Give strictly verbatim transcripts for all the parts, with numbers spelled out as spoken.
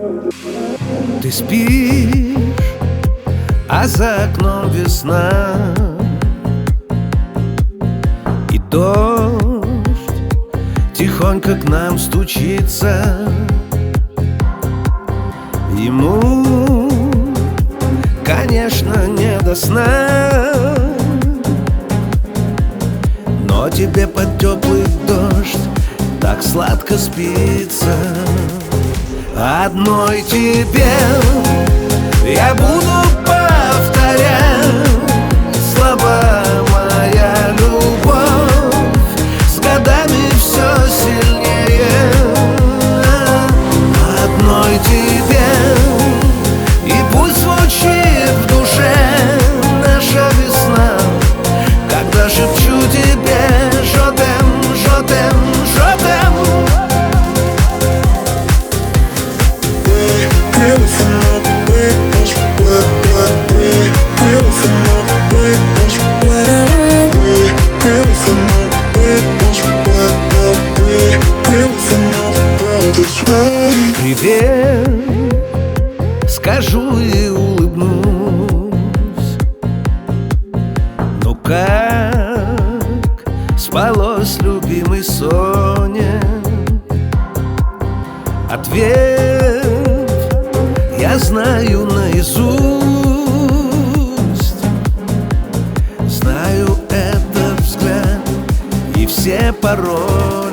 Ты спишь, а за окном весна, и дождь тихонько к нам стучится. Ему, конечно, не до сна, но тебе под теплый дождь так сладко спится. Одной тебе я буду повторять слова: моя любовь с годами все сильнее. Одной тебе, и пусть звучит в душе наша весна, когда шепчу тебе: жодем, жодем, жодем. Привет, скажу и улыбнусь. Ну как спалось любимой Соне? Ответ я знаю наизусть. Знаю этот взгляд и все пароли.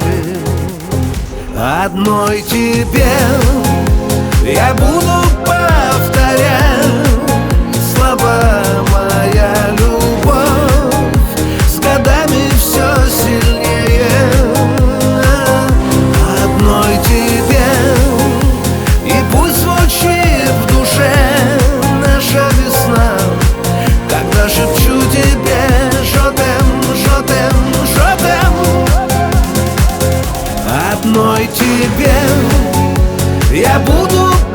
Одной тебе я буду повторять слова: моя любовь с годами все сильнее. Одной тебе, и пусть звучит в душе наша весна, когда шепчу тебе: жодем, жодем, жодем. Одной тебе я буду